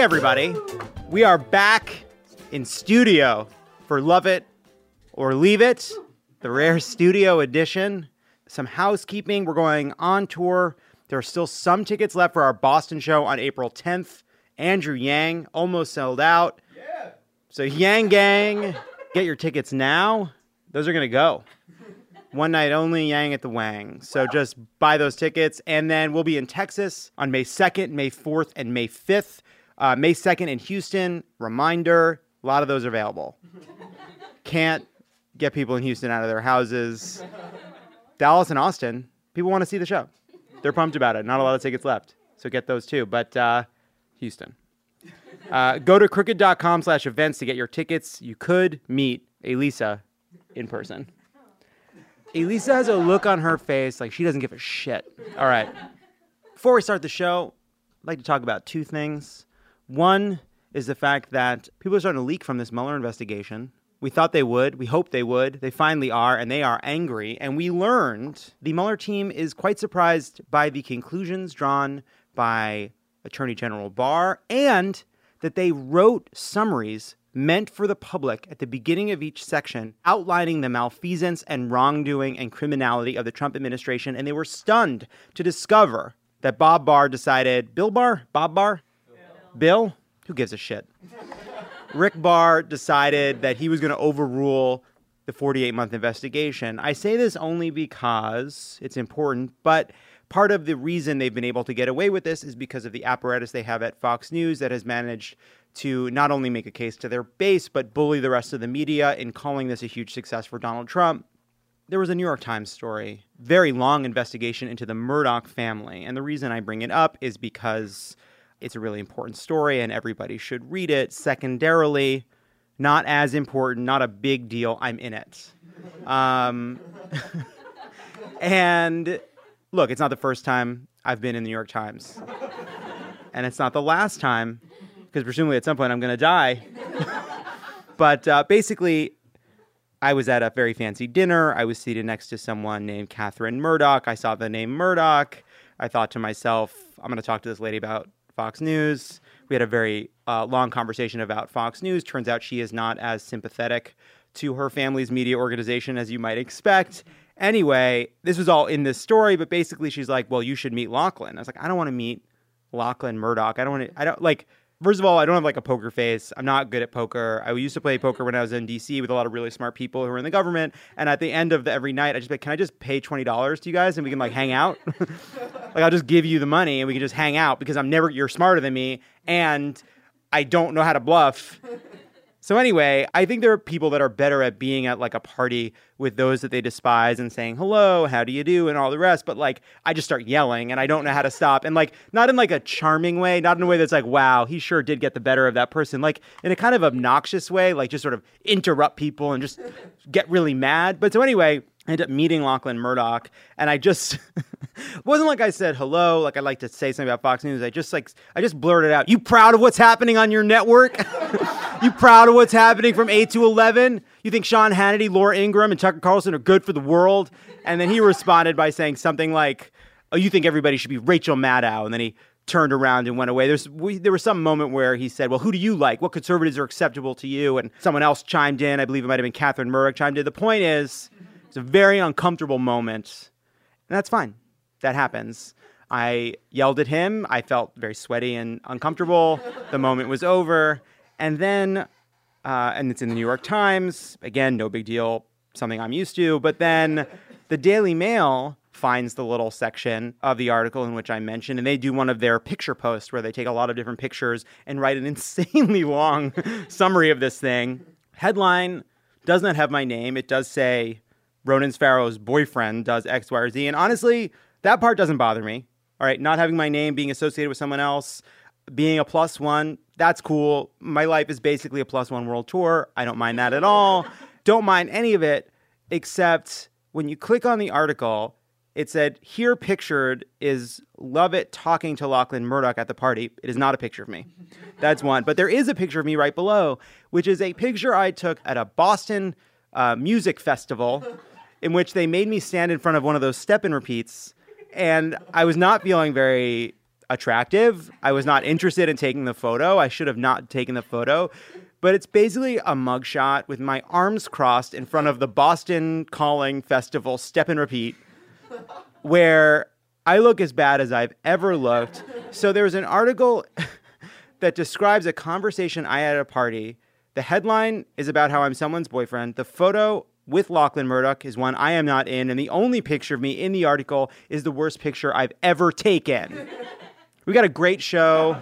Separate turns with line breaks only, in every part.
everybody. We are back in studio for Love It or Leave It, the rare studio edition. Some housekeeping. We're going on tour. There are still some tickets left for our Boston show on April 10th. Andrew Yang, almost sold out. Yeah. So Yang Gang, get your tickets now. Those are going to go. One night only, Yang at the Wang. So just buy those tickets. And then we'll be in Texas on May 2nd, May 4th, and May 5th. May 2nd in Houston. Reminder, a lot of those are available. Can't get people in Houston out of their houses. Dallas and Austin, people want to see the show. They're pumped about it. Not a lot of tickets left. So get those too. But Houston. Go to crooked.com/events to get your tickets. You could meet Elisa in person. Elisa has a look on her face like she doesn't give a shit. All right. Before we start the show, I'd like to talk about two things. One is the fact that people are starting to leak from this Mueller investigation. We thought they would. We hoped they would. They finally are, and they are angry. And we learned the Mueller team is quite surprised by the conclusions drawn by Attorney General Barr, and that they wrote summaries meant for the public at the beginning of each section, outlining the malfeasance and wrongdoing and criminality of the Trump administration. And they were stunned to discover that Bob Barr decided, Bill Barr? Bob Barr? Bill? Who gives a shit? Rick Barr decided that he was going to overrule the 48-month investigation. I say this only because it's important, but part of the reason they've been able to get away with this is because of the apparatus they have at Fox News that has managed to not only make a case to their base, but bully the rest of the media in calling this a huge success for Donald Trump. There was a New York Times story, very long investigation into the Murdoch family. And the reason I bring it up is because it's a really important story and everybody should read it. Secondarily, not as important, not a big deal. I'm in it. And look, it's not the first time I've been in the New York Times. And it's not the last time, because presumably at some point I'm going to die. But basically, I was at a very fancy dinner. I was seated next to someone named Catherine Murdoch. I saw the name Murdoch. I thought to myself, I'm going to talk to this lady about Fox News. We had a very long conversation about Fox News. Turns out she is not as sympathetic to her family's media organization as you might expect. Anyway, this was all in this story, but basically she's like, well, you should meet Lachlan. I was like, I don't want to meet Lachlan Murdoch. First of all, I don't have like a poker face. I'm not good at poker. I used to play poker when I was in DC with a lot of really smart people who were in the government. And at the end of every night, I just like, can I just pay $20 to you guys and we can like hang out? Like I'll just give you the money and we can just hang out because you're smarter than me and I don't know how to bluff. So anyway, I think there are people that are better at being at like a party with those that they despise and saying, hello, how do you do? And all the rest. But like, I just start yelling and I don't know how to stop. And like, not in like a charming way, not in a way that's like, wow, he sure did get the better of that person. Like in a kind of obnoxious way, like just sort of interrupt people and just get really mad. But so anyway, I ended up meeting Lachlan Murdoch, and I just it wasn't like I said hello, like I'd like to say something about Fox News. I just blurted out, you proud of what's happening on your network? You proud of what's happening from 8 to 11? You think Sean Hannity, Laura Ingraham, and Tucker Carlson are good for the world? And then he responded by saying something like, oh, you think everybody should be Rachel Maddow? And then he turned around and went away. There was some moment where he said, well, who do you like? What conservatives are acceptable to you? And someone else chimed in. I believe it might have been Catherine Murdoch chimed in. The point is, it's a very uncomfortable moment, and that's fine. That happens. I yelled at him. I felt very sweaty and uncomfortable. The moment was over. And then, and it's in the New York Times. Again, no big deal, something I'm used to. But then the Daily Mail finds the little section of the article in which I mentioned, and they do one of their picture posts where they take a lot of different pictures and write an insanely long summary of this thing. Headline does not have my name. It does say Ronan Farrow's boyfriend does X, Y, or Z. And honestly, that part doesn't bother me. All right, not having my name being associated with someone else, being a +1, that's cool. My life is basically a +1 world tour. I don't mind that at all. Don't mind any of it, except when you click on the article, it said, here pictured is Lovett talking to Lachlan Murdoch at the party. It is not a picture of me. That's one. But there is a picture of me right below, which is a picture I took at a Boston music festival in which they made me stand in front of one of those step and repeats. And I was not feeling very attractive. I was not interested in taking the photo. I should have not taken the photo. But it's basically a mugshot with my arms crossed in front of the Boston Calling Festival Step and Repeat, where I look as bad as I've ever looked. So there's an article that describes a conversation I had at a party. The headline is about how I'm someone's boyfriend. The photo with Lachlan Murdoch is one I am not in. And the only picture of me in the article is the worst picture I've ever taken. We got a great show.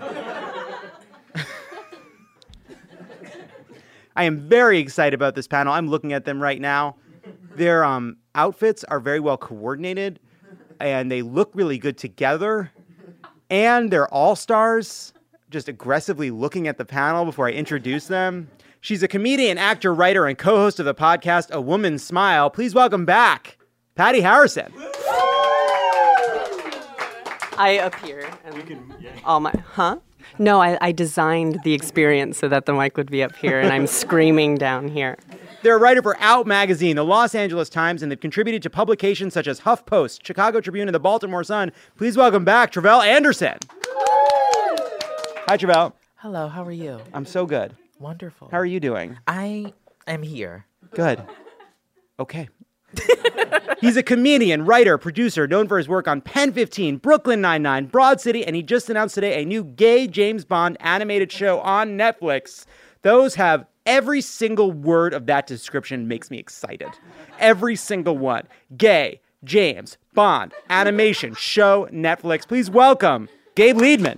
I am very excited about this panel. I'm looking at them right now. Their outfits are very well coordinated, and they look really good together. And they're all-stars, just aggressively looking at the panel before I introduce them. She's a comedian, actor, writer, and co-host of the podcast A Woman's Smile. Please welcome back Patty Harrison.
I appear. All my, No, I designed the experience so that the mic would be up here, and I'm screaming down here.
They're a writer for Out Magazine, the Los Angeles Times, and they've contributed to publications such as HuffPost, Chicago Tribune, and the Baltimore Sun. Please welcome back Tre'vell Anderson. Hi, Tre'vell.
Hello, how are you?
I'm so good.
Wonderful.
How are you doing?
I am here.
Good. Okay. He's a comedian, writer, producer, known for his work on Pen 15, Brooklyn Nine-Nine, Broad City, and he just announced today a new gay James Bond animated show on Netflix. Those have every single word of that description makes me excited. Every single one. Gay, James, Bond, animation, show, Netflix. Please welcome Gabe Liedman.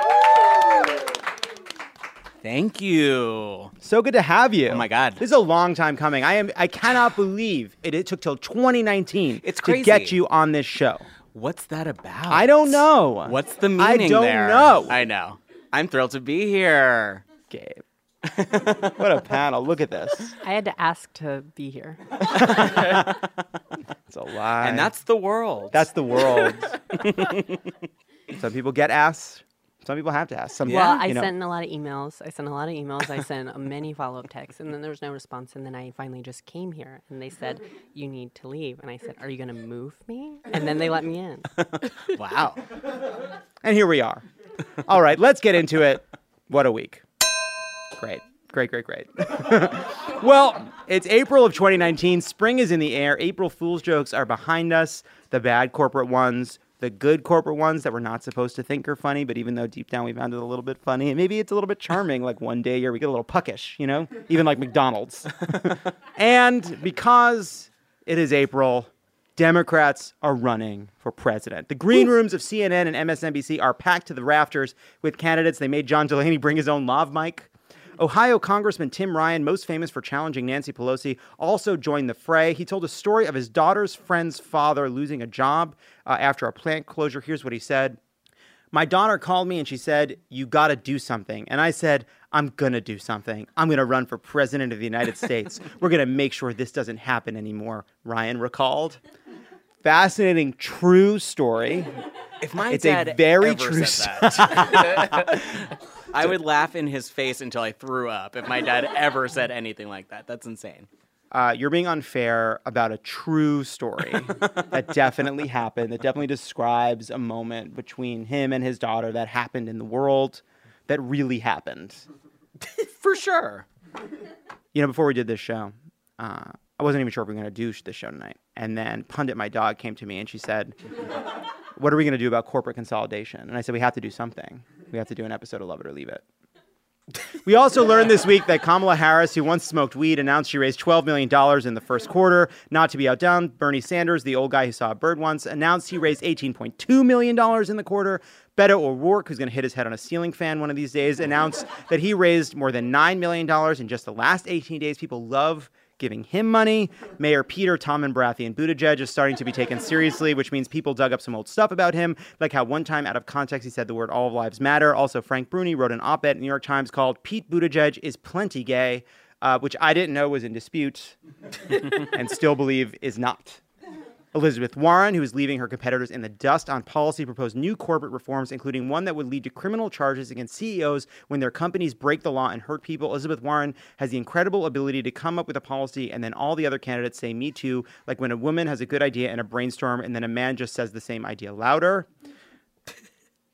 Thank you.
So good to have you.
Oh my God.
This is a long time coming. I cannot believe it took till 2019
It's crazy.
to get you on this show.
What's that about?
I don't know.
What's the meaning
I don't
there?
know.
I know. I'm thrilled to be here.
Gabe. What a panel. Look at this.
I had to ask to be here.
It's a lie.
And that's the world.
That's the world. Some people get asked. Some people have to ask. Some,
Well, I
you know.
sent a lot of emails. I sent many follow-up texts, and then there was no response. And then I finally just came here, and they said, you need to leave. And I said, are you going to move me? And then they let me in.
Wow.
And here we are. All right, let's get into it. What a week. Great. Well, it's April of 2019. Spring is in the air. April Fool's jokes are behind us. The bad corporate ones. The good corporate ones that we're not supposed to think are funny, but even though deep down we found it a little bit funny, and maybe it's a little bit charming, like one day here we get a little puckish, you know? Even like McDonald's. And because it is April, Democrats are running for president. The green rooms of CNN and MSNBC are packed to the rafters with candidates. They made John Delaney bring his own lav mic. Ohio Congressman Tim Ryan, most famous for challenging Nancy Pelosi, also joined the fray. He told a story of his daughter's friend's father losing a job after a plant closure. Here's what he said. My daughter called me and she said, you got to do something. And I said, I'm going to do something. I'm going to run for president of the United States. We're going to make sure this doesn't happen anymore, Ryan recalled. Fascinating, true story.
If my
It's
dad
a very
ever
true
said that, I would laugh in his face until I threw up if my dad ever said anything like that. That's insane.
You're being unfair about a true story that definitely happened, that definitely describes a moment between him and his daughter that happened in the world, that really happened.
For sure.
You know, before we did this show, I wasn't even sure if we were going to do this show tonight. And then Pundit, my dog, came to me and she said, what are we going to do about corporate consolidation? And I said, we have to do something. We have to do an episode of Love It or Leave It. We also learned this week that Kamala Harris, who once smoked weed, announced she raised $12 million in the first quarter. Not to be outdone, Bernie Sanders, the old guy who saw a bird once, announced he raised $18.2 million in the quarter. Beto O'Rourke, who's going to hit his head on a ceiling fan one of these days, announced that he raised more than $9 million in just the last 18 days. People love giving him money. Mayor Peter Tommen Baratheon Buttigieg is starting to be taken seriously, which means people dug up some old stuff about him, like how one time out of context he said the word all lives matter. Also, Frank Bruni wrote an op-ed in the New York Times called Pete Buttigieg is Plenty Gay, which I didn't know was in dispute and still believe is not. Elizabeth Warren, who is leaving her competitors in the dust on policy, proposed new corporate reforms, including one that would lead to criminal charges against CEOs when their companies break the law and hurt people. Elizabeth Warren has the incredible ability to come up with a policy and then all the other candidates say, me too, like when a woman has a good idea in a brainstorm and then a man just says the same idea louder.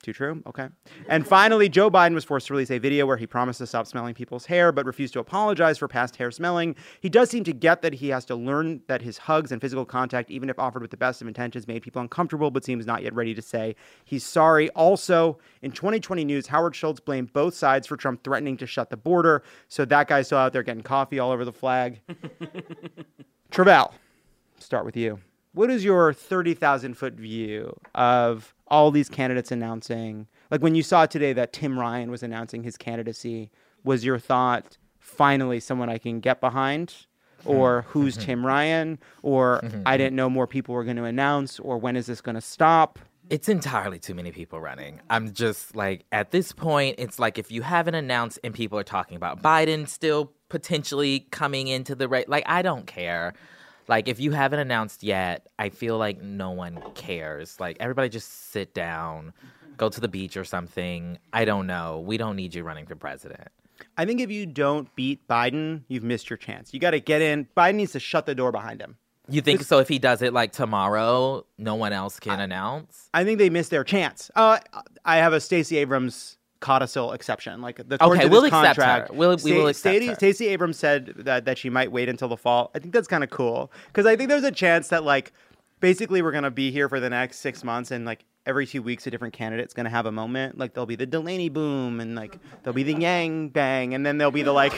Too true? Okay. And finally, Joe Biden was forced to release a video where he promised to stop smelling people's hair, but refused to apologize for past hair smelling. He does seem to get that he has to learn that his hugs and physical contact, even if offered with the best of intentions, made people uncomfortable, but seems not yet ready to say he's sorry. Also, in 2020 news, Howard Schultz blamed both sides for Trump threatening to shut the border. So that guy's still out there getting coffee all over the flag. Travell, start with you. What is your 30,000-foot view of all these candidates announcing? Like when you saw today that Tim Ryan was announcing his candidacy, was your thought, finally someone I can get behind? Or who's Tim Ryan? Or I didn't know more people were going to announce? Or when is this going to stop?
It's entirely too many people running. I'm just like, at this point, it's like if you haven't announced and people are talking about Biden still potentially coming into the race, like, I don't care. Like, if you haven't announced yet, I feel like no one cares. Like, everybody just sit down, go to the beach or something. I don't know. We don't need you running for president.
I think if you don't beat Biden, you've missed your chance. You got to get in. Biden needs to shut the door behind him.
You think so? If he does it like tomorrow, no one else can announce?
I think they missed their chance. I have a Stacey Abrams codicil exception. Like the
Okay, we'll accept her. We will accept her.
Stacey Abrams said that she might wait until the fall. I think that's kind of cool because I think there's a chance that like basically we're going to be here for the next 6 months and like every 2 weeks a different candidate's going to have a moment. Like there'll be the Delaney boom and like there'll be the Yang bang and then there'll be the like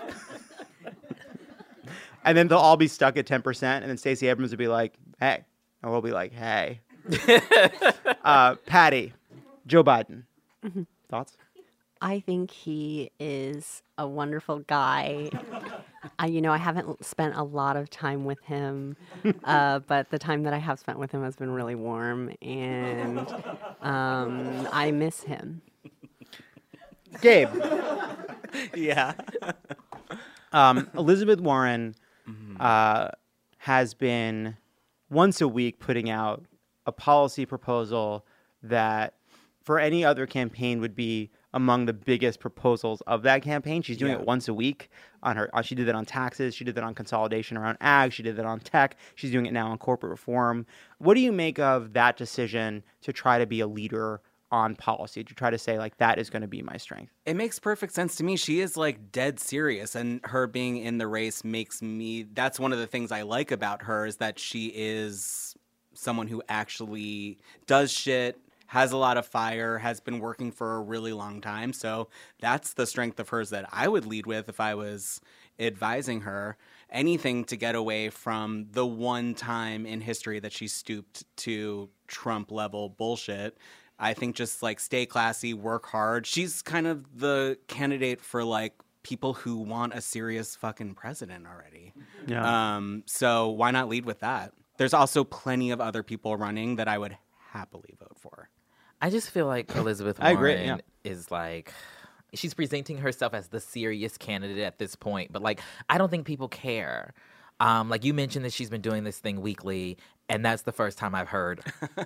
and then they'll all be stuck at 10% and then Stacey Abrams will be like, hey. And we'll be like, hey. Patty, Joe Biden.
Mm-hmm.
Thoughts?
I think he is a wonderful guy. I haven't spent a lot of time with him, but the time that I have spent with him has been really warm, and I miss him.
Gabe.
Yeah.
Elizabeth Warren has been once a week putting out a policy proposal that for any other campaign would be among the biggest proposals of that campaign. She's doing it once a week on her. She did that on taxes. She did that on consolidation around ag. She did that on tech. She's doing it now on corporate reform. What do you make of that decision to try to be a leader on policy, to try to say like that is going to be my strength?
It makes perfect sense to me. She is like dead serious, and her being in the race that's one of the things I like about her is that she is someone who actually does shit, has a lot of fire, has been working for a really long time. So that's the strength of hers that I would lead with if I was advising her. Anything to get away from the one time in history that she stooped to Trump level bullshit. I think just like stay classy, work hard. She's kind of the candidate for like people who want a serious fucking president already.
Yeah.
So why not lead with that? There's also plenty of other people running that I would happily vote for.
I just feel like Elizabeth
I agree,
Warren
yeah.
is like, she's presenting herself as the serious candidate at this point, but like, I don't think people care. Like you mentioned that she's been doing this thing weekly, and that's the first time I've heard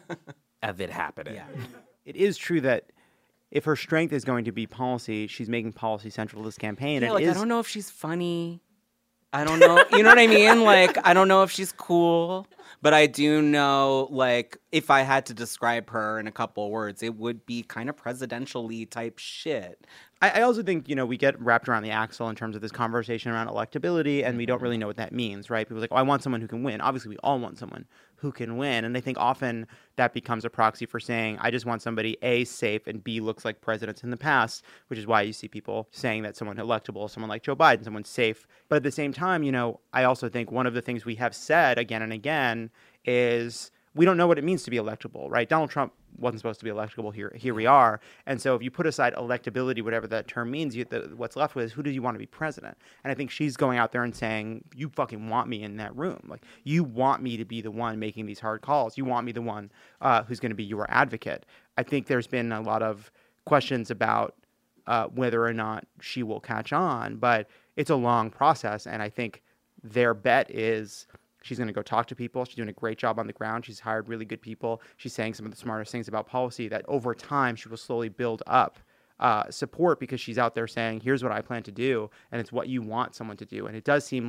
of it happening.
Yeah.
It is true that if her strength is going to be policy, she's making policy central to this campaign.
Yeah,
And
like,
it
I
is,
don't know if she's funny. I don't know. You know what I mean? Like, I don't know if she's cool. But I do know, like, if I had to describe her in a couple of words, it would be kind of presidential-y type shit.
I also think, we get wrapped around the axle in terms of this conversation around electability, and we don't really know what that means, right? People are like, oh, I want someone who can win. Obviously, we all want someone who can win. And I think often that becomes a proxy for saying, I just want somebody, A, safe, and B, looks like presidents in the past, which is why you see people saying that someone electable, someone like Joe Biden, someone safe. But at the same time, I also think one of the things we have said again and again is we don't know what it means to be electable, right? Donald Trump wasn't supposed to be electable. Here we are. And so if you put aside electability, whatever that term means, what's left with is who do you want to be president? And I think she's going out there and saying, you fucking want me in that room. Like, you want me to be the one making these hard calls. You want me the one who's going to be your advocate. I think there's been a lot of questions about whether or not she will catch on, but it's a long process. And I think their bet is she's going to go talk to people. She's doing a great job on the ground. She's hired really good people. She's saying some of the smartest things about policy that over time she will slowly build up support because she's out there saying, here's what I plan to do. And it's what you want someone to do. And it does seem like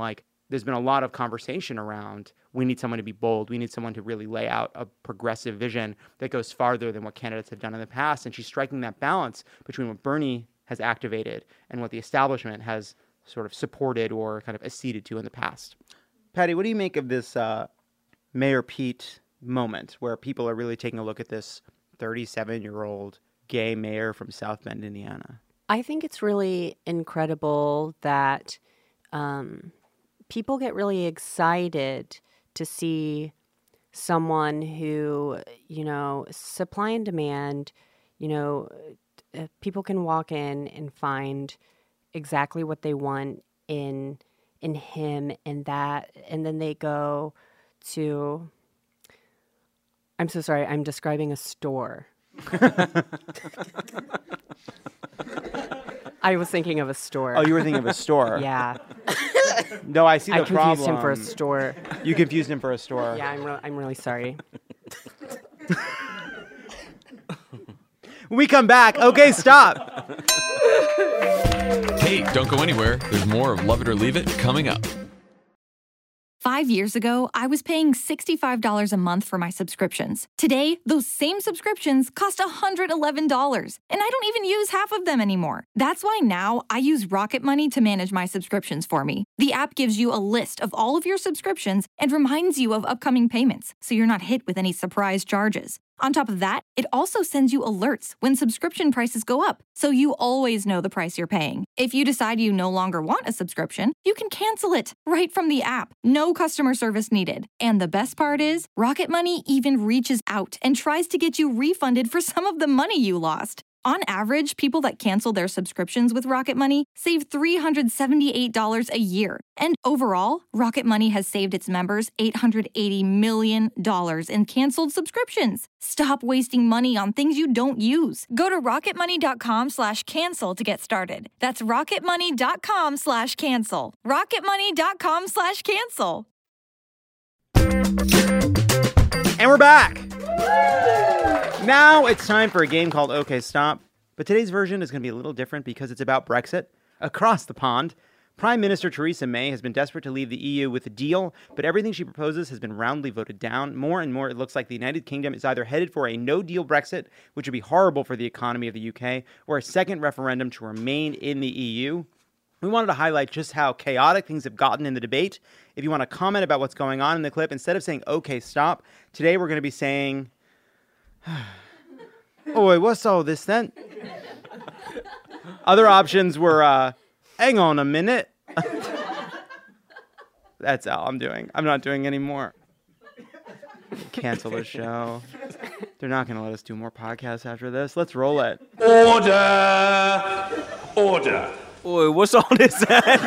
there's been a lot of conversation around we need someone to be bold. We need someone to really lay out a progressive vision that goes farther than what candidates have done in the past. And she's striking that balance between what Bernie has activated and what the establishment has sort of supported or kind of acceded to in the past. Patty, what do you make of this Mayor Pete moment where people are really taking a look at this 37-year-old gay mayor from South Bend, Indiana?
I think it's really incredible that people get really excited to see someone who, supply and demand, people can walk in and find exactly what they want in him, and then they go to, I'm so sorry, I'm describing a store. I was thinking of a store.
Oh, you were thinking of a store.
Yeah.
No, I see the problem.
I confused him for a store.
You confused him for a store.
Yeah, I'm really sorry.
When we come back, okay, stop.
Hey, don't go anywhere. There's more of Love It or Leave It coming up.
5 years ago, I was paying $65 a month for my subscriptions. Today, those same subscriptions cost $111, and I don't even use half of them anymore. That's why now I use Rocket Money to manage my subscriptions for me. The app gives you a list of all of your subscriptions and reminds you of upcoming payments, so you're not hit with any surprise charges. On top of that, it also sends you alerts when subscription prices go up, so you always know the price you're paying. If you decide you no longer want a subscription, you can cancel it right from the app. No customer service needed. And the best part is, Rocket Money even reaches out and tries to get you refunded for some of the money you lost. On average, people that cancel their subscriptions with Rocket Money save $378 a year. And overall, Rocket Money has saved its members $880 million in canceled subscriptions. Stop wasting money on things you don't use. Go to rocketmoney.com/cancel to get started. That's rocketmoney.com/cancel. rocketmoney.com/cancel.
And we're back. Now it's time for a game called OK Stop. But today's version is going to be a little different because it's about Brexit. Across the pond, Prime Minister Theresa May has been desperate to leave the EU with a deal, but everything she proposes has been roundly voted down. More and more, it looks like the United Kingdom is either headed for a no-deal Brexit, which would be horrible for the economy of the UK, or a second referendum to remain in the EU. We wanted to highlight just how chaotic things have gotten in the debate. If you want to comment about what's going on in the clip, instead of saying, OK, stop, today we're going to be saying, oi, what's all this then? Other options were, hang on a minute. That's all I'm doing. I'm not doing any more. Cancel the show. They're not going to let us do more podcasts after this. Let's roll it.
Order! Order!
Oi, what's all this then?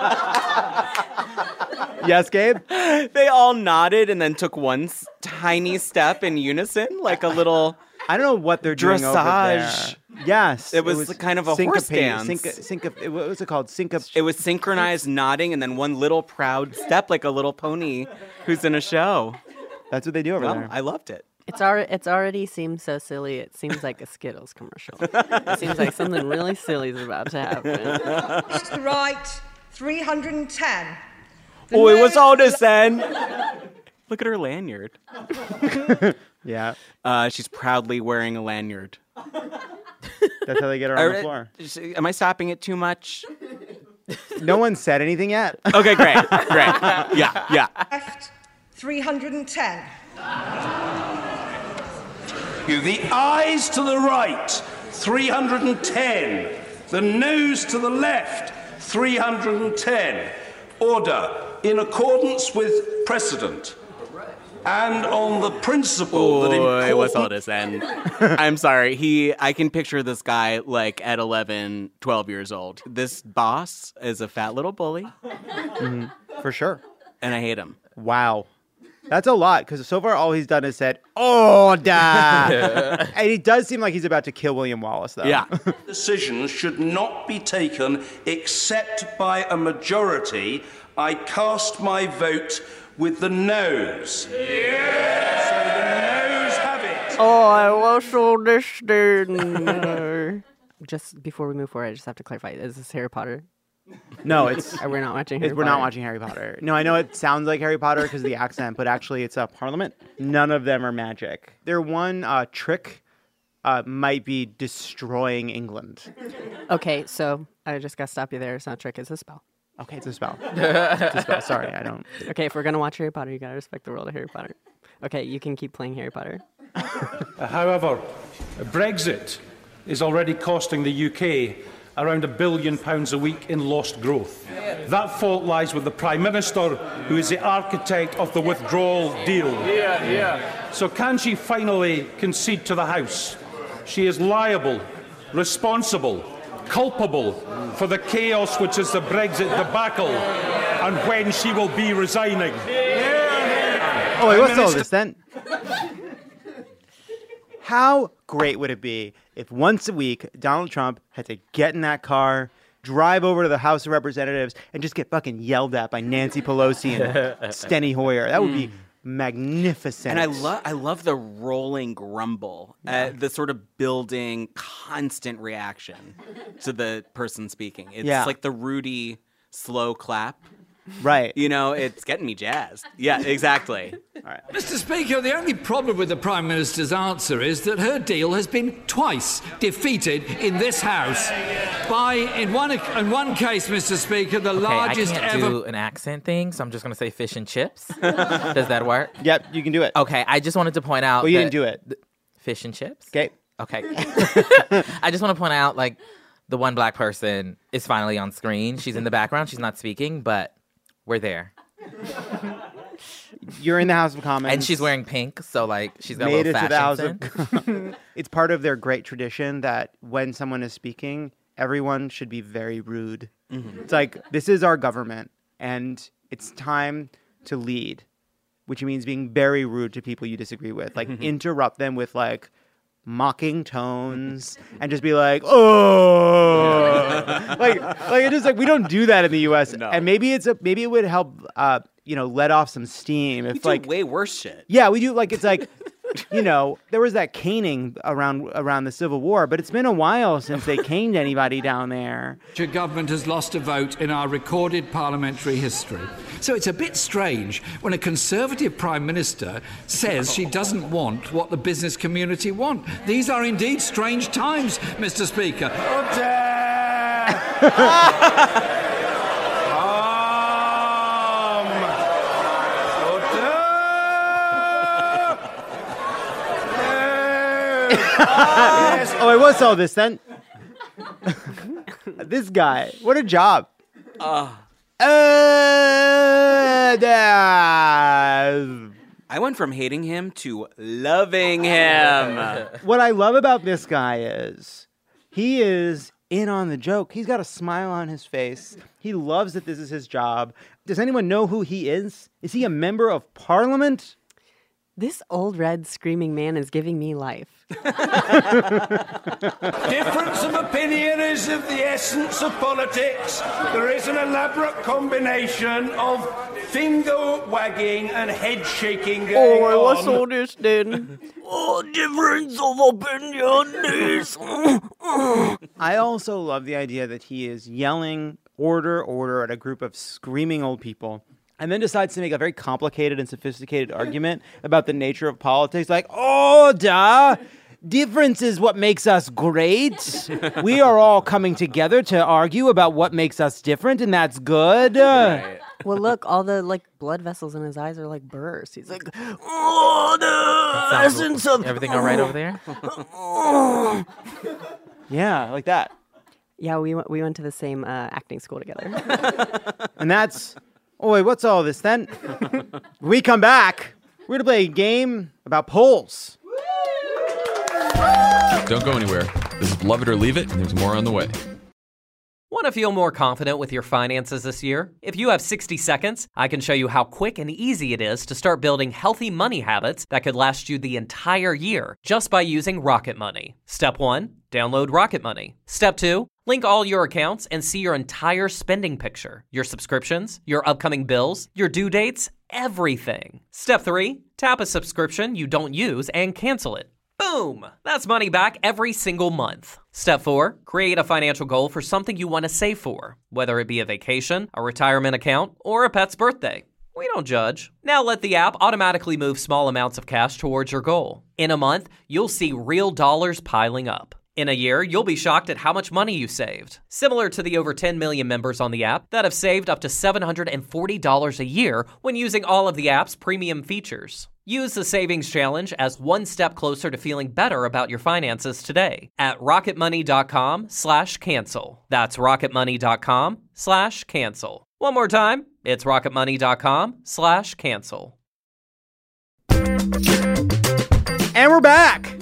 Yes, Gabe?
They all nodded and then took one tiny step in unison, like a little...
I don't know what they're doing over
dressage.
there. Yes.
It was kind of a horse dance.
What was it called?
It was synchronized nodding and then one little proud step like a little pony who's in a show.
That's what they do over
Well,
there.
I loved it.
It's already seems so silly. It seems like a Skittles commercial. It seems like something really silly is about to happen.
To the right, 310.
Oi, what's all this then? Look at her lanyard.
Yeah.
She's proudly wearing a lanyard.
That's how they get her on the floor.
Am I stopping it too much?
No one said anything yet.
Okay, great. Yeah.
Left, 310.
The eyes to the right, 310. The nose to the left, 310. Order in accordance with precedent. And on the principle that important...
what's all this then? I'm sorry. I can picture this guy like at 11, 12 years old. This boss is a fat little bully.
Mm-hmm. For sure.
And I hate him.
Wow. That's a lot, because so far all he's done is said, order! And he does seem like he's about to kill William Wallace, though.
Yeah.
Decisions should not be taken except by a majority. I cast my vote with the nose. Yeah! So the nose have it.
Oh, what's all this then? Just before we move forward, I just have to clarify. Is this Harry Potter?
No, it's
We're not watching Harry
we're
Potter.
not watching Harry Potter. No, I know it sounds like Harry Potter because of the accent, but actually it's a Parliament. None of them are magic. Their one trick might be destroying England.
Okay, so I just got to stop you there. It's not a trick, it's a spell.
Okay, it's a spell. It's a spell. Sorry, I don't.
Okay, if we're going to watch Harry Potter, you got to respect the world of Harry Potter. Okay, you can keep playing Harry Potter.
However, Brexit is already costing the UK around £1 billion a week in lost growth. That fault lies with the Prime Minister, who is the architect of the withdrawal deal. So can she finally concede to the House? She is liable, responsible, culpable for the chaos which is the Brexit debacle, and when she will be resigning.
Oh, wait, what's all this then? How great would it be if once a week Donald Trump had to get in that car, drive over to the House of Representatives, and just get fucking yelled at by Nancy Pelosi and Steny Hoyer? That would be magnificent.
And I love the rolling grumble, the sort of building constant reaction to the person speaking. It's like the Rudy slow clap.
Right.
You know, it's getting me jazzed. Yeah, exactly.
All right.
Mr. Speaker, the only problem with the Prime Minister's answer is that her deal has been twice defeated in this House by, in one case, Mr. Speaker, the largest
I can't
ever...
do an accent thing, so I'm just going to say fish and chips. Does that work?
Yep, you can do it.
Okay, I just wanted to point out
Well, you
that-
didn't do it.
Fish and chips?
Okay.
Okay. I just want to point out, like, the one black person is finally on screen. She's in the background. She's not speaking, but we're there.
You're in the House of Commons.
And she's wearing pink, so, like, she's got
made
a
it
little
to the House
fashion
of It's part of their great tradition that when someone is speaking, everyone should be very rude. It's like, this is our government, and it's time to lead, which means being very rude to people you disagree with. Like, interrupt them with, like, mocking tones and just be like, oh, like it just like we don't do that in the U.S.
No.
And maybe it would help, let off some steam if
We do way worse shit.
yeah, we do. Like, it's like, there was that caning around the Civil War, but it's been a while since they caned anybody down there.
Your government has lost a vote in our recorded parliamentary history. So it's a bit strange when a Conservative Prime Minister says she doesn't want what the business community want. These are indeed strange times, Mr. Speaker.
Oh, wait, what's all this then? This guy, what a job.
I went from hating him to loving him.
What I love about this guy is he is in on the joke. He's got a smile on his face. He loves that this is his job. Does anyone know who he is? Is he a member of Parliament?
This old red screaming man is giving me life.
Difference of opinion is of the essence of politics. There is an elaborate combination of finger wagging and head shaking going on.
all this then? Difference of opinion is...
I also love the idea that he is yelling order, order at a group of screaming old people, and then decides to make a very complicated and sophisticated argument about the nature of politics. Like, order! Difference is what makes us great. We are all coming together to argue about what makes us different, and that's good.
Right.
Well, look, all the blood vessels in his eyes are burst. He's like, oh, the essence of
Everything all right over there?
Yeah, like that.
Yeah, we went to the same acting school together.
And that's... Oh, wait, what's all this then? When we come back, we're going to play a game about polls.
Don't go anywhere. This is Love It or Leave It, and there's more on the way.
Want to feel more confident with your finances this year? If you have 60 seconds, I can show you how quick and easy it is to start building healthy money habits that could last you the entire year just by using Rocket Money. Step 1, download Rocket Money. Step 2, link all your accounts and see your entire spending picture, your subscriptions, your upcoming bills, your due dates, everything. Step 3, tap a subscription you don't use and cancel it. Boom! That's money back every single month. Step 4, create a financial goal for something you want to save for, whether it be a vacation, a retirement account, or a pet's birthday. We don't judge. Now let the app automatically move small amounts of cash towards your goal. In a month, you'll see real dollars piling up. In a year, you'll be shocked at how much money you saved. Similar to the over 10 million members on the app that have saved up to $740 a year when using all of the app's premium features. Use the Savings Challenge as one step closer to feeling better about your finances today at rocketmoney.com/cancel. That's rocketmoney.com/cancel. One more time, it's rocketmoney.com/cancel.
And we're back!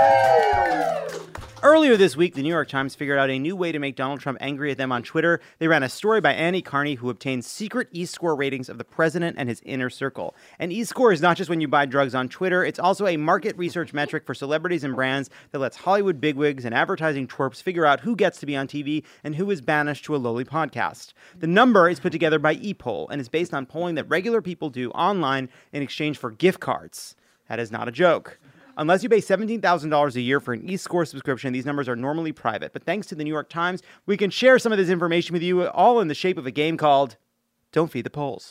Earlier this week, the New York Times figured out a new way to make Donald Trump angry at them on Twitter. They ran a story by Annie Carney, who obtained secret e-score ratings of the president and his inner circle. And e-score is not just when you buy drugs on Twitter. It's also a market research metric for celebrities and brands that lets Hollywood bigwigs and advertising twerps figure out who gets to be on TV and who is banished to a lowly podcast. The number is put together by ePoll and is based on polling that regular people do online in exchange for gift cards. That is not a joke. Unless you pay $17,000 a year for an e-score subscription, these numbers are normally private. But thanks to the New York Times, we can share some of this information with you, all in the shape of a game called Don't Feed the Polls.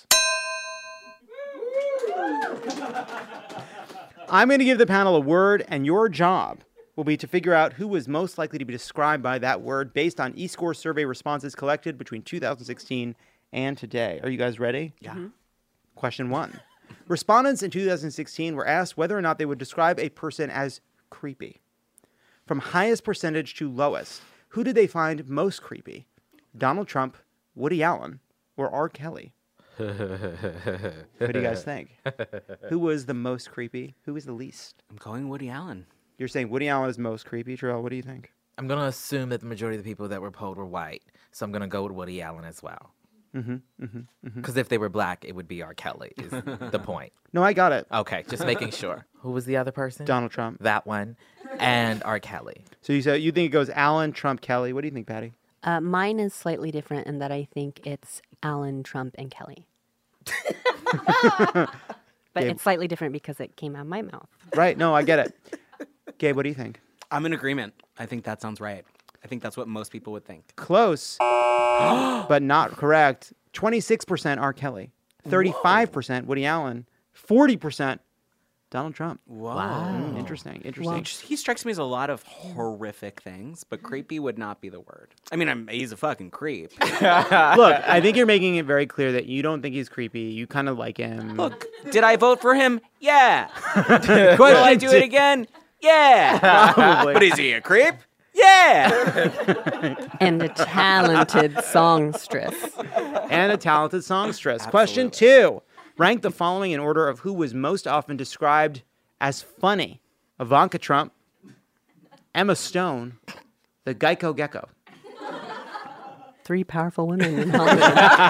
I'm going to give the panel a word, and your job will be to figure out who was most likely to be described by that word based on e-score survey responses collected between 2016 and today. Are you guys ready?
Yeah.
Mm-hmm.
Question 1. Respondents in 2016 were asked whether or not they would describe a person as creepy. From highest percentage to lowest, who did they find most creepy? Donald Trump, Woody Allen, or R. Kelly? What do you guys think? Who was the most creepy? Who was the least?
I'm going Woody Allen.
You're saying Woody Allen is most creepy, Terrell. What do you think?
I'm going to assume that the majority of the people that were polled were white, so I'm going to go with Woody Allen as well. Because if they were black, it would be R. Kelly, is the point.
No, I got it.
Okay, just making sure. Who was the other person?
Donald Trump.
That one. And R. Kelly.
So you think it goes Allen, Trump, Kelly. What do you think, Patty?
Mine is slightly different in that I think it's Allen, Trump, and Kelly. But
Gabe.
it's slightly different because it came out of my mouth.
Right. No, I get it. Gabe, what do you think?
I'm in agreement. I think that sounds right. I think that's what most people would think.
Close, but not correct. 26% R. Kelly, 35% Woody Allen, 40% Donald Trump.
Wow.
Interesting.
He strikes me as a lot of horrific things, but creepy would not be the word. I mean, he's a fucking creep.
Look, I think you're making it very clear that you don't think he's creepy. You kind of like him.
Look, did I vote for him? Yeah. Will I do it again? Yeah.
Probably.
But is he a creep? Yeah.
And a talented songstress.
Question 2. Rank the following in order of who was most often described as funny. Ivanka Trump, Emma Stone, the Geico Gecko.
3 powerful women in Hollywood.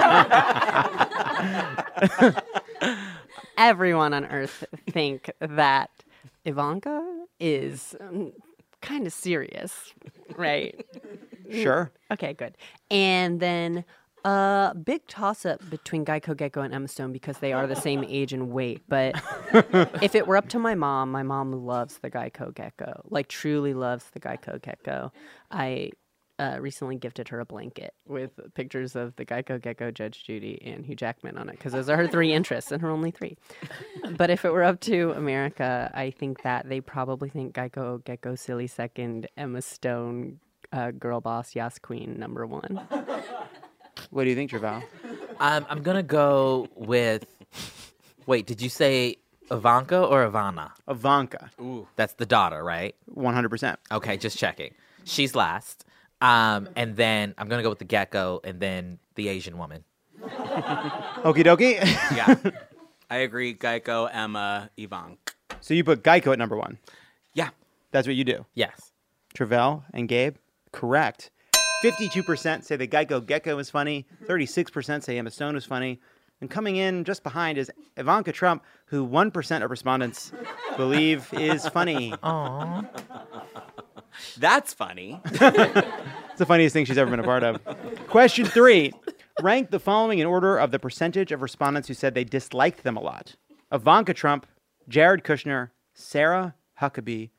Everyone on earth think that Ivanka is kind of serious, right?
Sure.
Okay, good. And then big toss-up between Geico Gecko and Emma Stone because they are the same age and weight. But if it were up to my mom loves the Geico Gecko, like truly loves the Geico Gecko. I recently gifted her a blanket with pictures of the Geico Gecko, Judge Judy, and Hugh Jackman on it because those are her 3 interests and her only 3. But if it were up to America, I think that they probably think Geico Gecko silly second, Emma Stone girl boss, Yas Queen number 1.
What do you think, Treval?
I'm going to go with... Wait, did you say Ivanka or Ivana?
Ivanka.
Ooh.
That's the daughter, right?
100%.
Okay, just checking. She's last. And then I'm going to go with the gecko and then the Asian woman.
Okie dokie.
Yeah. I agree. Geico, Emma, Ivanka.
So you put Geico at number 1.
Yeah.
That's what you do.
Yes.
Trevel and Gabe, correct. 52% say the Geico Gecko is funny. 36% say Emma Stone is funny. And coming in just behind is Ivanka Trump, who 1% of respondents believe is funny.
Aww.
That's funny.
It's the funniest thing she's ever been a part of. Question 3. Rank the following in order of the percentage of respondents who said they disliked them a lot. Ivanka Trump, Jared Kushner, Sarah Huckabee,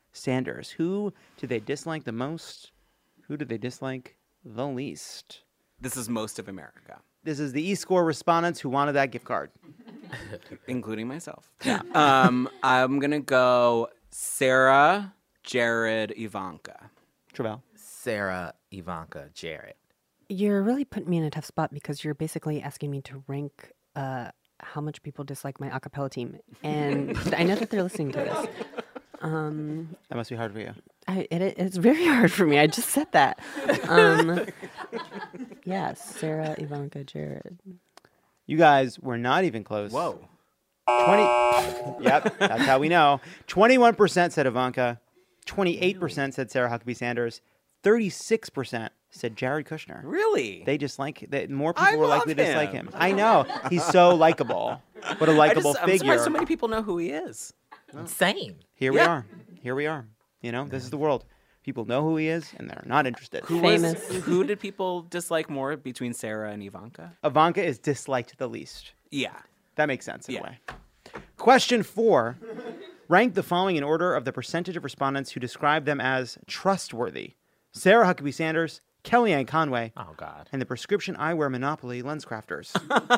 Sanders. Who do they dislike the most? Who do they dislike the least?
This is most of America.
This is the eScore respondents who wanted that gift card.
Including myself. Yeah. I'm going to go Sarah, Jared, Ivanka.
Travell.
Sarah, Ivanka, Jared.
You're really putting me in a tough spot because you're basically asking me to rank how much people dislike my a cappella team. And I know that they're listening to this.
That must be hard for you.
It's very hard for me. I just said that. Yes, Sarah, Ivanka, Jared.
You guys were not even close.
Whoa.
20. Yep, that's how we know. 21% said Ivanka. 28% said Sarah Huckabee Sanders. 36% said Jared Kushner.
Really?
They dislike that. More people were likely to dislike
him.
him. I know. He's so likable. What a likable
I'm
figure.
surprised so many people know who he is.
Same.
Here we are. Here we are. You know, this is the world. People know who he is, and they're not interested.
Who did people dislike more between Sarah and Ivanka?
Ivanka is disliked the least.
Yeah.
That makes sense in a way. Question 4. Rank the following in order of the percentage of respondents who describe them as trustworthy. Sarah Huckabee Sanders, Kellyanne Conway,
Oh, God.
and the prescription eyewear monopoly Lens Crafters.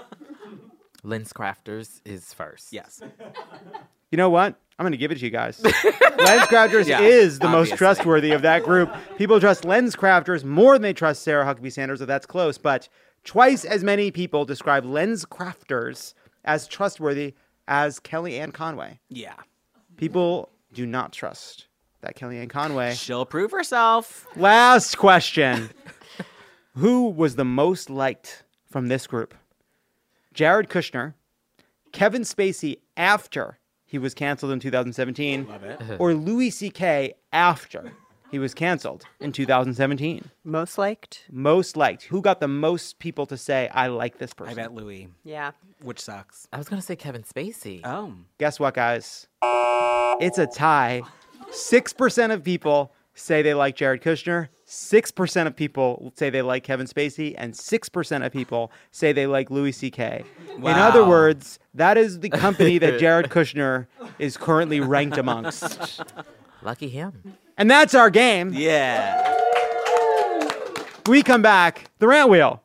Lens Crafters is first.
Yes.
You know what? I'm going to give it to you guys. Lens Crafters
Yeah,
is the most
obviously.
trustworthy of that group. People trust Lens Crafters more than they trust Sarah Huckabee Sanders, so that's close. But twice as many people describe Lens Crafters as trustworthy as Kellyanne Conway.
Yeah.
People do not trust that Kellyanne Conway.
She'll prove herself.
Last question. Who was the most liked from this group? Jared Kushner, Kevin Spacey after he was canceled in 2017, or Louis C.K. after he was canceled in 2017?
Most liked?
Most liked. Who got the most people to say, I like this person?
I bet Louis.
Yeah.
Which sucks.
I was going to say Kevin Spacey.
Oh.
Guess what, guys? It's a tie. 6% of people say they like Jared Kushner. 6% of people say they like Kevin Spacey. And 6% of people say they like Louis C.K. In other words, that is the company that Jared Kushner is currently ranked amongst.
Lucky him.
And that's our game.
Yeah.
We come back. The Rant Wheel.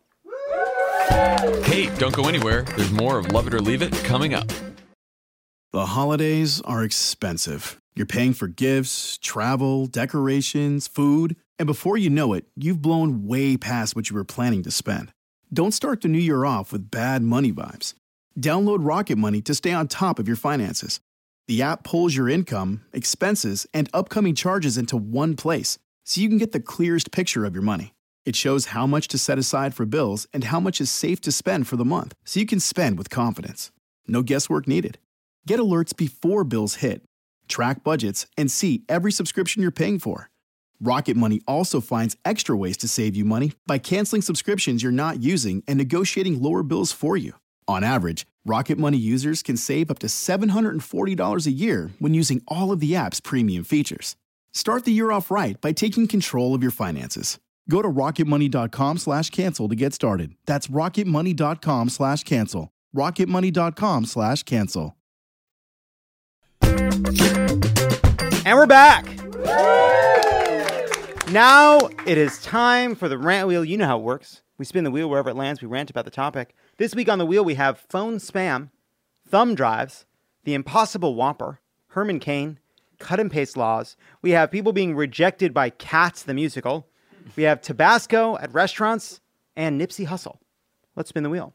Hey, don't go anywhere. There's more of Love It or Leave It coming up.
The holidays are expensive. You're paying for gifts, travel, decorations, food, and before you know it, you've blown way past what you were planning to spend. Don't start the new year off with bad money vibes. Download Rocket Money to stay on top of your finances. The app pulls your income, expenses, and upcoming charges into one place, so you can get the clearest picture of your money. It shows how much to set aside for bills and how much is safe to spend for the month, so you can spend with confidence. No guesswork needed. Get alerts before bills hit. Track budgets and see every subscription you're paying for. Rocket Money also finds extra ways to save you money by canceling subscriptions you're not using and negotiating lower bills for you. On average, Rocket Money users can save up to $740 a year when using all of the app's premium features. Start the year off right by taking control of your finances. Go to rocketmoney.com/cancel to get started. That's rocketmoney.com/cancel. rocketmoney.com/cancel.
And we're back. Now it is time for the Rant Wheel. You know how it works. We spin the wheel wherever it lands. We rant about the topic. This week on the wheel, we have phone spam, thumb drives, the Impossible Whopper, Herman Cain, cut and paste laws. We have people being rejected by Cats the musical. We have Tabasco at restaurants and Nipsey Hussle. Let's spin the wheel.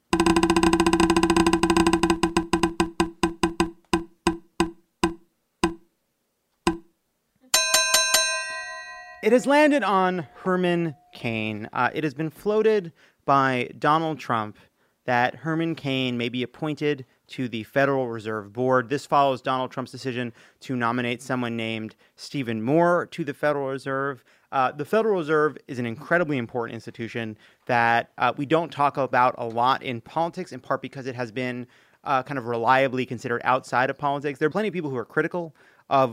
It has landed on Herman Cain. It has been floated by Donald Trump that Herman Cain may be appointed to the Federal Reserve Board. This follows Donald Trump's decision to nominate someone named Stephen Moore to the Federal Reserve. The Federal Reserve is an incredibly important institution that we don't talk about a lot in politics, in part because it has been kind of reliably considered outside of politics. There are plenty of people who are critical of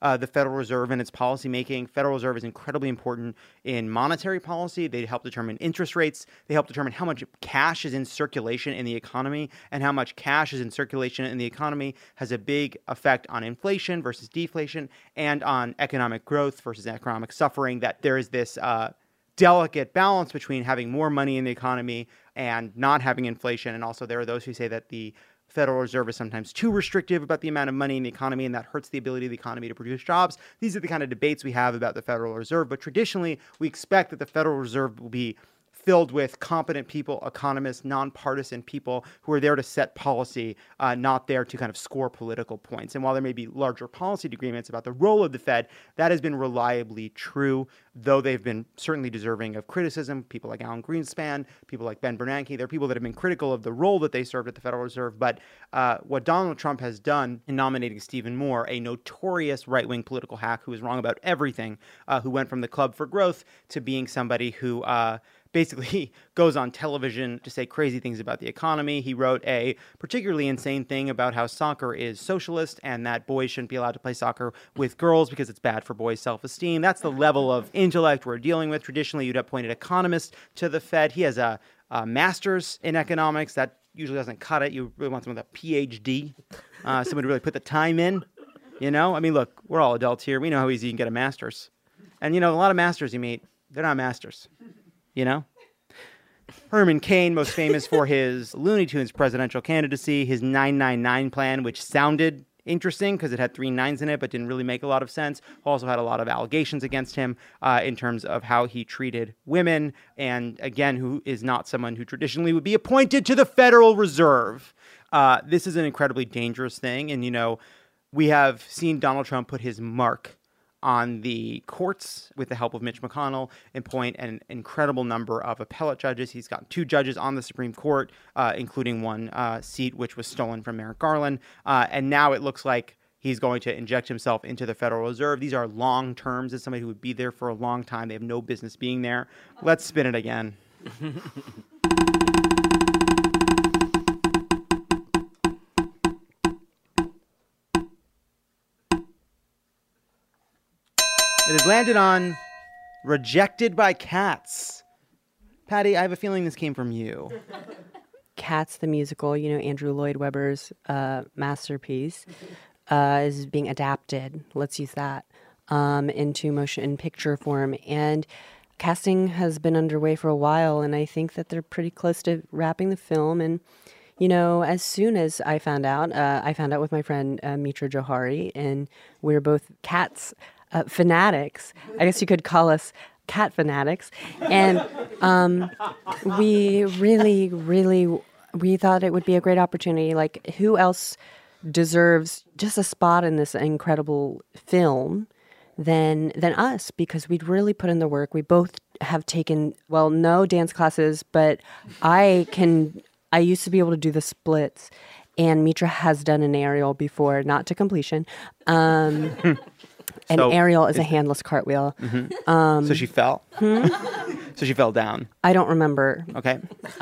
the Federal Reserve and its policymaking. Federal Reserve is incredibly important in monetary policy. They help determine interest rates. They help determine how much cash is in circulation in the economy, and how much cash is in circulation in the economy has a big effect on inflation versus deflation and on economic growth versus economic suffering, that there is this delicate balance between having more money in the economy and not having inflation. And also there are those who say that the Federal Reserve is sometimes too restrictive about the amount of money in the economy, and that hurts the ability of the economy to produce jobs. These are the kind of debates we have about the Federal Reserve. But traditionally, we expect that the Federal Reserve will be filled with competent people, economists, nonpartisan people who are there to set policy, not there to kind of score political points. And while there may be larger policy agreements about the role of the Fed, that has been reliably true, though they've been certainly deserving of criticism. People like Alan Greenspan, people like Ben Bernanke, there are people that have been critical of the role that they served at the Federal Reserve. But what Donald Trump has done in nominating Stephen Moore, a notorious right-wing political hack who is wrong about everything, who went from the Club for Growth to being somebody who basically goes on television to say crazy things about the economy. He wrote a particularly insane thing about how soccer is socialist and that boys shouldn't be allowed to play soccer with girls because it's bad for boys' self-esteem. That's the level of intellect we're dealing with. Traditionally, you'd appoint an economist to the Fed. He has a master's in economics. That usually doesn't cut it. You really want someone with a PhD, someone to really put the time in. You know, I mean, look, we're all adults here. We know how easy you can get a master's. And, you know, a lot of masters you meet, they're not masters. You know? Herman Cain, most famous for his Looney Tunes presidential candidacy, his 999 plan, which sounded interesting because it had 3 nines in it, but didn't really make a lot of sense. Also had a lot of allegations against him in terms of how he treated women. And again, who is not someone who traditionally would be appointed to the Federal Reserve. This is an incredibly dangerous thing. And, you know, we have seen Donald Trump put his mark on the courts with the help of Mitch McConnell, appoint an incredible number of appellate judges. He's gotten 2 judges on the Supreme Court, including one seat which was stolen from Merrick Garland. And now it looks like he's going to inject himself into the Federal Reserve. These are long terms. As somebody who would be there for a long time, they have no business being there. Let's spin it again. It has landed on Rejected by Cats. Patty, I have a feeling this came from you.
Cats, the musical, you know, Andrew Lloyd Webber's masterpiece, is being adapted, let's use that, into motion picture form. And casting has been underway for a while, and I think that they're pretty close to wrapping the film. And, you know, as soon as I found out with my friend Mitra Johari, and we're both Cats fanatics. I guess you could call us cat fanatics. And we thought it would be a great opportunity. Like, who else deserves just a spot in this incredible film than us? Because we'd really put in the work. We both have taken, well, no dance classes, but I used to be able to do the splits. And Mitra has done an aerial before, not to completion. An aerial is a handless cartwheel.
Mm-hmm. So she fell? So she fell down?
I don't remember.
Okay.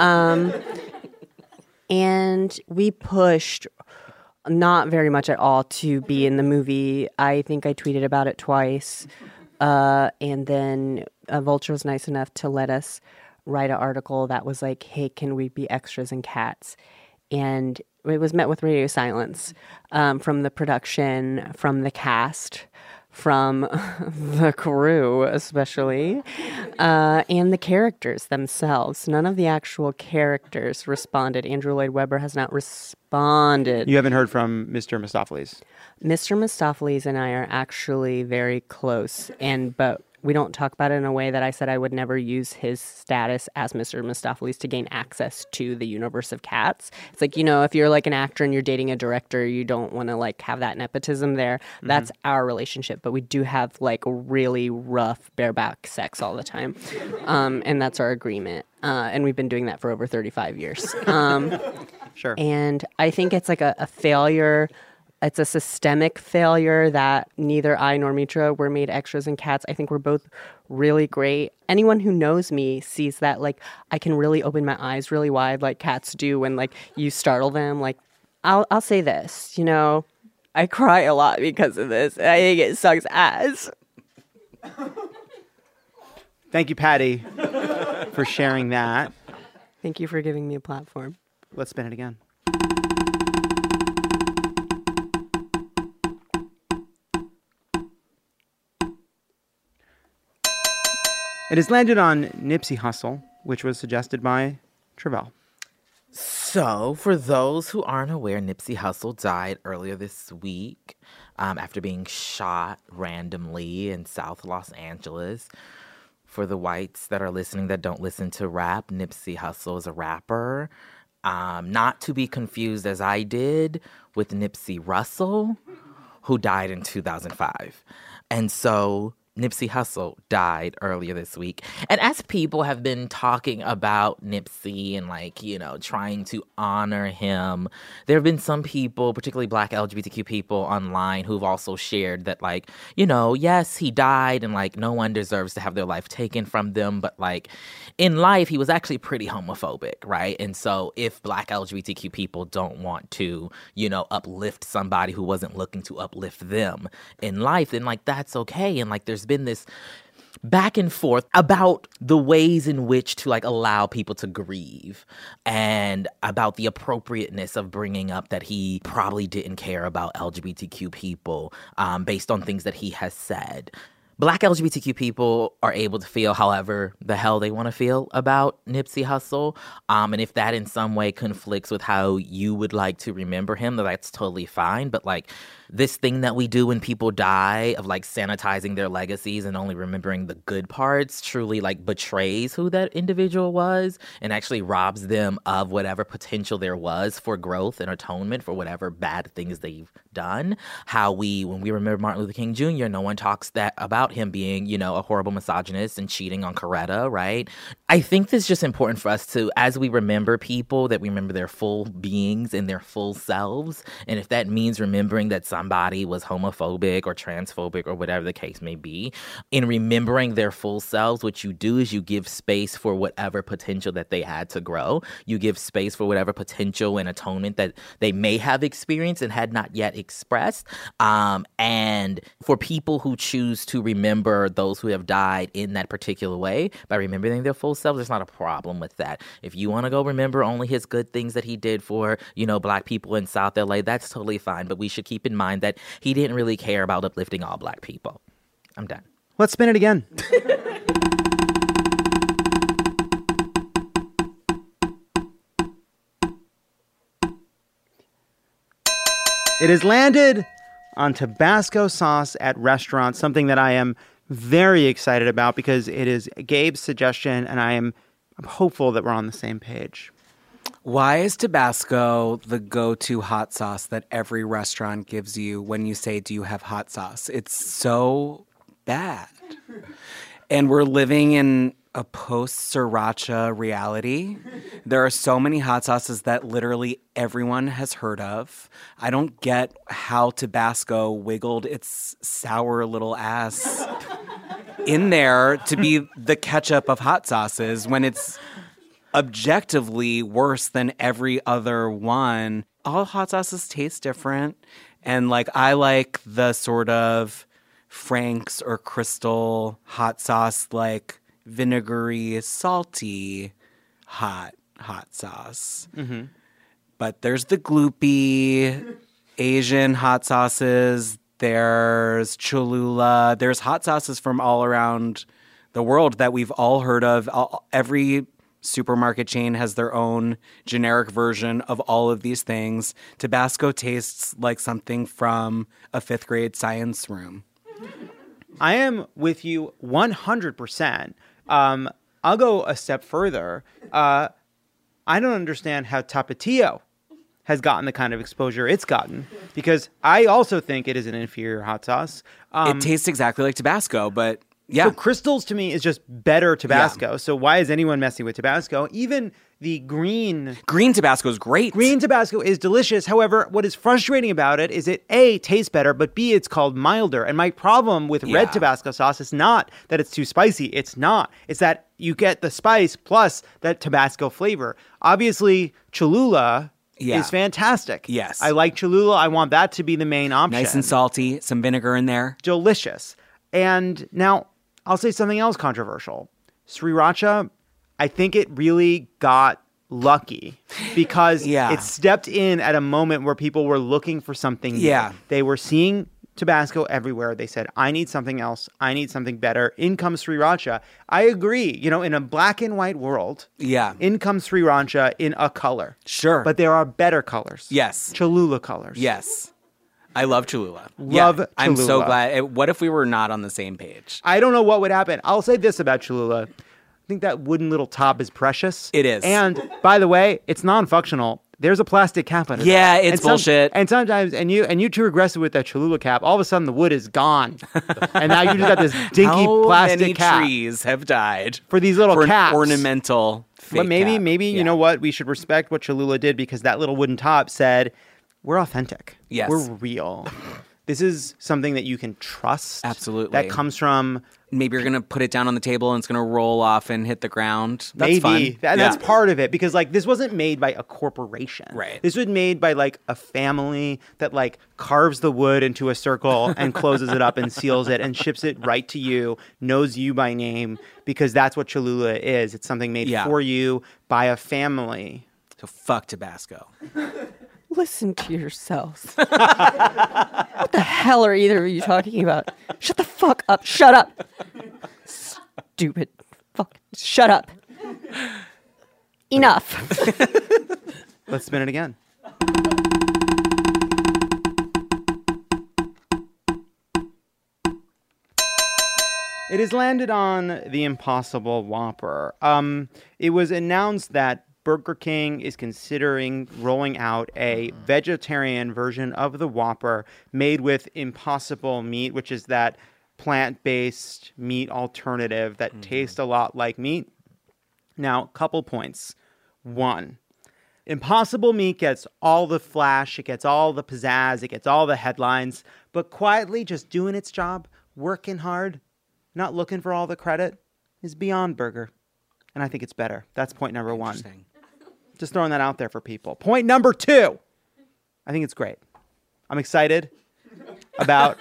And we pushed not very much at all to be in the movie. I think I tweeted about it twice. And then Vulture was nice enough to let us write an article that was like, hey, can we be extras in Cats? And it was met with radio silence from the production, from the cast, from the crew especially, and the characters themselves. None of the actual characters responded. Andrew Lloyd Webber has not responded.
You haven't heard from Mr. Mistopheles?
Mr. Mistopheles and I are actually very close, but we don't talk about it in a way that I said I would never use his status as Mr. Mistopheles to gain access to the universe of Cats. It's like, you know, if you're like an actor and you're dating a director, you don't want to like have that nepotism there. Mm-hmm. That's our relationship. But we do have like really rough bareback sex all the time. And that's our agreement. And we've been doing that for over 35 years.
Sure.
And I think it's like a failure. It's a systemic failure that neither I nor Mitra were made extras in Cats. I think we're both really great. Anyone who knows me sees that, like, I can really open my eyes really wide like cats do when, like, you startle them. Like, I'll say this, you know, I cry a lot because of this. I think it sucks ass.
Thank you, Patty, for sharing that.
Thank you for giving me a platform.
Let's spin it again. It has landed on Nipsey Hussle, which was suggested by Travell.
So, for those who aren't aware, Nipsey Hussle died earlier this week after being shot randomly in South Los Angeles. For the whites that are listening that don't listen to rap, Nipsey Hussle is a rapper. Not to be confused, as I did, with Nipsey Russell, who died in 2005. And so Nipsey Hussle died earlier this week. And as people have been talking about Nipsey and, like, you know, trying to honor him, there have been some people, particularly Black LGBTQ people online, who've also shared that, like, you know, yes, he died and, like, no one deserves to have their life taken from them. But, like, in life, he was actually pretty homophobic, right? And so if Black LGBTQ people don't want to, you know, uplift somebody who wasn't looking to uplift them in life, then, like, that's okay. And, like, there's been this back and forth about the ways in which to, like, allow people to grieve and about the appropriateness of bringing up that he probably didn't care about LGBTQ people based on things that he has said. Black LGBTQ people are able to feel however the hell they want to feel about Nipsey Hussle. And if that in some way conflicts with how you would like to remember him, that's totally fine. But, like, this thing that we do when people die of, like, sanitizing their legacies and only remembering the good parts truly, like, betrays who that individual was and actually robs them of whatever potential there was for growth and atonement for whatever bad things they've done. How when we remember Martin Luther King Jr., no one talks that about him being, you know, a horrible misogynist and cheating on Coretta, right? I think this is just important for us to, as we remember people, that we remember their full beings and their full selves. And if that means remembering that somebody was homophobic or transphobic or whatever the case may be, in remembering their full selves, what you do is you give space for whatever potential that they had to grow. You give space for whatever potential and atonement that they may have experienced and had not yet expressed. And for people who choose to remember those who have died in that particular way by remembering their full selves, there's not a problem with that. If you want to go remember only his good things that he did for, you know, Black people in South LA, that's totally fine. But we should keep in mind that he didn't really care about uplifting all Black people. I'm done.
Let's spin it again. It has landed on Tabasco sauce at restaurants, something that I am very excited about because it is Gabe's suggestion, and I'm hopeful that we're on the same page.
Why is Tabasco the go-to hot sauce that every restaurant gives you when you say, do you have hot sauce? It's so bad. And we're living in a post-sriracha reality. There are so many hot sauces that literally everyone has heard of. I don't get how Tabasco wiggled its sour little ass in there to be the ketchup of hot sauces when it's objectively worse than every other one. All hot sauces taste different. And, like, I like the sort of Frank's or Crystal hot sauce, like vinegary, salty, hot sauce. Mm-hmm. But there's the gloopy Asian hot sauces. There's Cholula. There's hot sauces from all around the world that we've all heard of. Every supermarket chain has their own generic version of all of these things. Tabasco tastes like something from a 5th grade science room.
I am with you 100%. I'll go a step further. I don't understand how Tapatio has gotten the kind of exposure it's gotten, because I also think it is an inferior hot sauce.
It tastes exactly like Tabasco, but yeah.
So Crystals to me is just better Tabasco.
Yeah.
So why is anyone messing with Tabasco? Even the green
Tabasco is great.
Green Tabasco is delicious. However, what is frustrating about it is it A, tastes better, but B, it's called milder. And my problem with red Tabasco sauce is not that it's too spicy. It's not. It's that you get the spice plus that Tabasco flavor. Obviously, Cholula is fantastic.
Yes.
I like Cholula. I want that to be the main option.
Nice and salty, some vinegar in there.
Delicious. And now I'll say something else controversial. Sriracha, I think it really got lucky because it stepped in at a moment where people were looking for something new.
Yeah.
They were seeing Tabasco everywhere. They said, I need something else. I need something better. In comes Sriracha. I agree. You know, in a black and white world, in comes Sriracha in a color.
Sure.
But there are better colors.
Yes.
Cholula colors.
Yes. I love Cholula.
Love Cholula.
I'm so glad. What if we were not on the same page?
I don't know what would happen. I'll say this about Cholula. I think that wooden little top is precious.
It is.
And by the way, it's non-functional. There's a plastic cap under
Yeah,
there.
it's bullshit.
And sometimes, and you're too aggressive with that Cholula cap. All of a sudden, the wood is gone, and now you just got this dinky plastic cap.
How many trees have died
for these little caps?
Ornamental.
But maybe you know what? We should respect what Cholula did because that little wooden top said, "We're authentic.
Yes,
we're real. This is something that you can trust.
Absolutely.
That comes from."
Maybe you're going to put it down on the table and it's going to roll off and hit the ground. That's
Maybe.
fun.
That's part of it because like this wasn't made by a corporation.
Right.
This was made by like a family that like carves the wood into a circle and closes it up and seals it and ships it right to you, knows you by name because that's what Cholula is. It's something made for you by a family.
So fuck Tabasco.
Listen to yourselves. What the hell are either of you talking about? Shut the fuck up. Shut up. Stupid. Fuck. Shut up. Enough.
Let's spin it again. It has landed on the Impossible Whopper. It was announced that Burger King is considering rolling out a vegetarian version of the Whopper made with Impossible meat, which is that plant-based meat alternative that tastes a lot like meat. Now, couple points. One, Impossible meat gets all the flash, it gets all the pizzazz, it gets all the headlines, but quietly just doing its job, working hard, not looking for all the credit, is Beyond Burger. And I think it's better. That's point number one. Just throwing that out there for people. Point number two. I think it's great. I'm excited about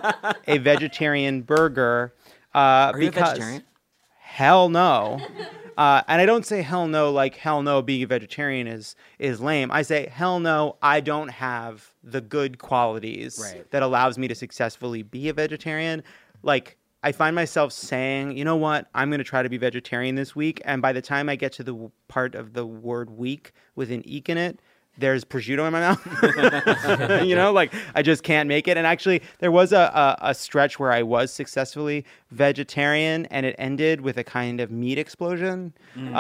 a vegetarian burger.
Are you a
because
vegetarian?
Hell no. And I don't say hell no like hell no being a vegetarian is lame. I say hell no, I don't have the good qualities that allows me to successfully be a vegetarian. Like, I find myself saying, you know what, I'm going to try to be vegetarian this week. And by the time I get to the part of the word week with an eek in it, there's prosciutto in my mouth. You know, like I just can't make it. And actually, there was a stretch where I was successfully vegetarian and it ended with a kind of meat explosion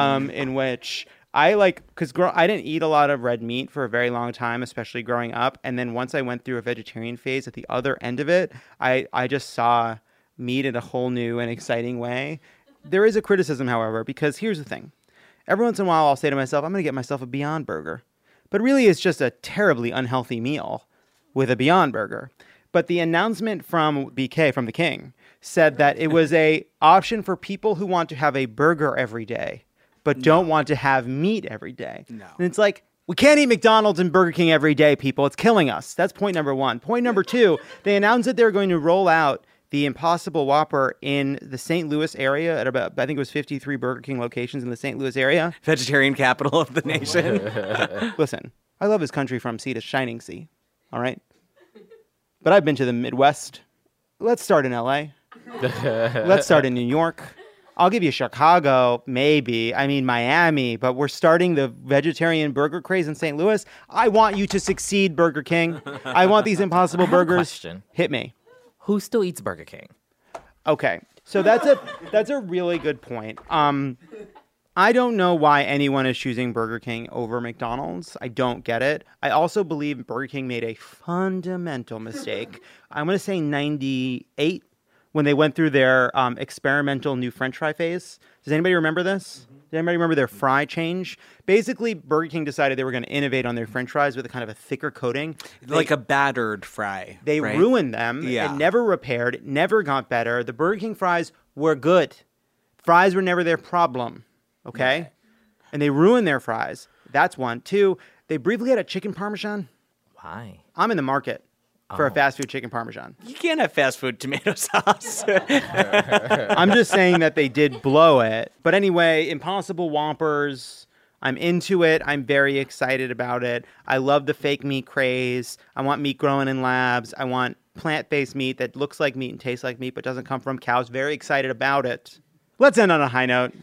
in which I because I didn't eat a lot of red meat for a very long time, especially growing up. And then once I went through a vegetarian phase at the other end of it, I just saw meat in a whole new and exciting way. There is a criticism, however, because here's the thing. Every once in a while, I'll say to myself, I'm going to get myself a Beyond Burger. But really, it's just a terribly unhealthy meal with a Beyond Burger. But the announcement from BK, from the King, said that it was a option for people who want to have a burger every day, but don't want to have meat every day. No. And it's like, we can't eat McDonald's and Burger King every day, people. It's killing us. That's point number one. Point number two, they announced that they're going to roll out the Impossible Whopper in the St. Louis area at about, I think it was 53 Burger King locations in the St. Louis area.
Vegetarian capital of the nation.
Listen, I love this country from sea to shining sea, all right? But I've been to the Midwest. Let's start in LA. Let's start in New York. I'll give you Chicago, maybe. I mean, Miami, but we're starting the vegetarian burger craze in St. Louis. I want you to succeed, Burger King. I want these Impossible Burgers.
Question.
Hit me.
Who still eats Burger King?
Okay, so that's a really good point. I don't know why anyone is choosing Burger King over McDonald's. I don't get it. I also believe Burger King made a fundamental mistake. I'm going to say 98 when they went through their experimental new French fry phase. Does anybody remember this? Does anybody remember their fry change? Basically, Burger King decided they were going to innovate on their French fries with a kind of a thicker coating.
Like a battered fry.
They ruined them.
Yeah.
It never repaired. It never got better. The Burger King fries were good. Fries were never their problem. Okay? And they ruined their fries. That's one. Two, They briefly had a chicken parmesan.
Why?
I'm in the market for a fast food chicken parmesan.
You can't have fast food tomato sauce.
I'm just saying that they did blow it. But anyway, Impossible Whoppers, I'm into it. I'm very excited about it. I love the fake meat craze. I want meat growing in labs. I want plant-based meat that looks like meat and tastes like meat but doesn't come from cows. Very excited about it. Let's end on a high note.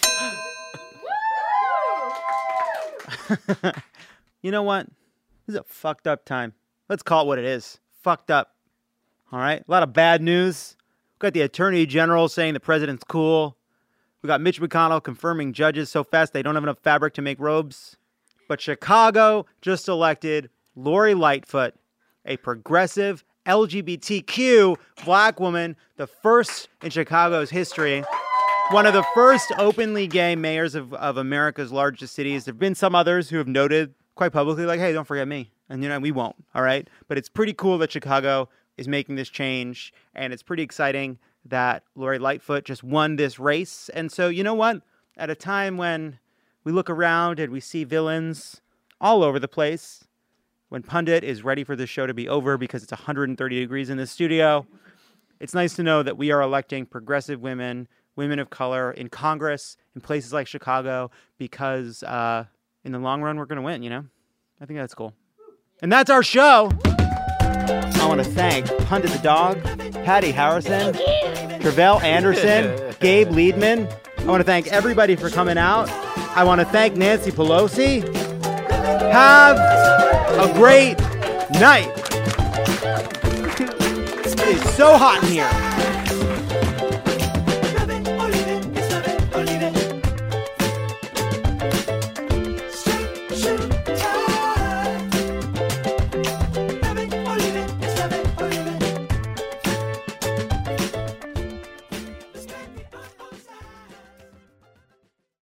You know what? This is a fucked up time. Let's call it what it is. Fucked up. All right? A lot of bad news. We got the Attorney General saying the president's cool. We got Mitch McConnell confirming judges so fast they don't have enough fabric to make robes. But Chicago just elected Lori Lightfoot, a progressive LGBTQ black woman, the first in Chicago's history. One of the first openly gay mayors of America's largest cities. There have been some others who have noted quite publicly, like, hey, don't forget me. And, we won't, all right? But it's pretty cool that Chicago is making this change, and it's pretty exciting that Lori Lightfoot just won this race. And so, you know what? At a time when we look around and we see villains all over the place, when Pundit is ready for the show to be over because it's 130 degrees in the studio, it's nice to know that we are electing progressive women, women of color in Congress, in places like Chicago, because in the long run, we're going to win, I think that's cool. And that's our show. I want to thank Pundit the Dog, Patty Harrison, Tre'vell Anderson, Gabe Liedman. I want to thank everybody for coming out. I want to thank Nancy Pelosi. Have a great night. It is so hot in here.